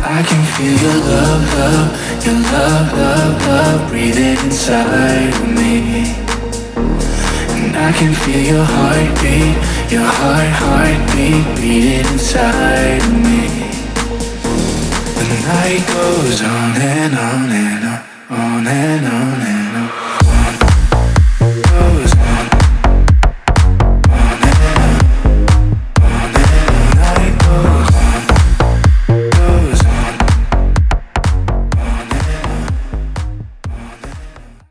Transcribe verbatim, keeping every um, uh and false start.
I can feel your love, love, your love, love, love breathing inside of me. And I can feel your heartbeat, your heart, heartbeat beating inside of me. The night goes on and on and on, on and